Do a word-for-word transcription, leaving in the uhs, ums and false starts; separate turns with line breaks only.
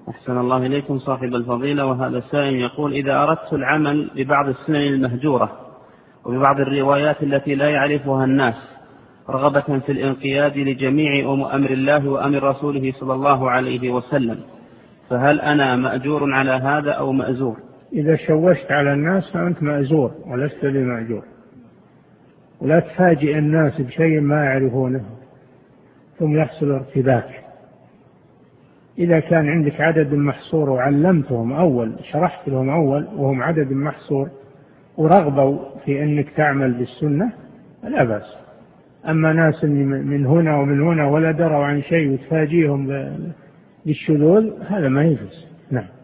أحسن الله إليكم صاحب الفضيلة. وهذا سائل يقول: إذا أردت العمل ببعض السنن المهجورة وببعض الروايات التي لا يعرفها الناس رغبة في الانقياد لجميع أمر الله وأمر رسوله صلى الله عليه وسلم، فهل أنا مأجور على هذا أو مأزور؟
إذا شوشت على الناس فأنت مأزور ولست بمأجور، ولا تفاجئ الناس بشيء ما يعرفونه ثم يحصل ارتباك. إذا كان عندك عدد محصور وعلمتهم أول، شرحت لهم أول وهم عدد محصور ورغبوا في أنك تعمل بالسنة لا بأس. أما ناس من هنا ومن هنا ولا دروا عن شيء وتفاجئهم بالشذوذ هذا ما يجوز. نعم.